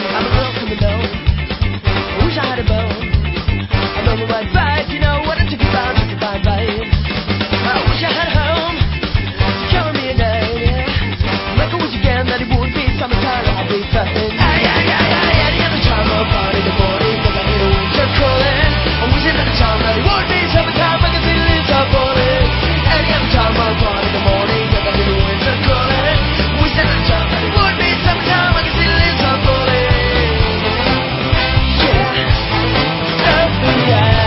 I'm a girl from the know. I wish I had a bone. I know the right vibe, you know what I took about is a bad vibe. I wish I had a home to carry me at night, yeah. Like I wish again that it would be summertime, I'd be fine. Any other time I'll party in the morning, cause I hear the winter calling. I'm wishing at the time that it would be summertime, I can feel it start falling. Any other time I'll party in the morning, cause I hear the winter calling. Wishing at the time that it would be summertime, I can feel it start falling. Yeah, oh yeah.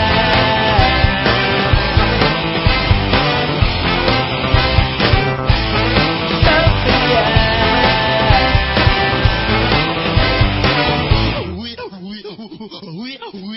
We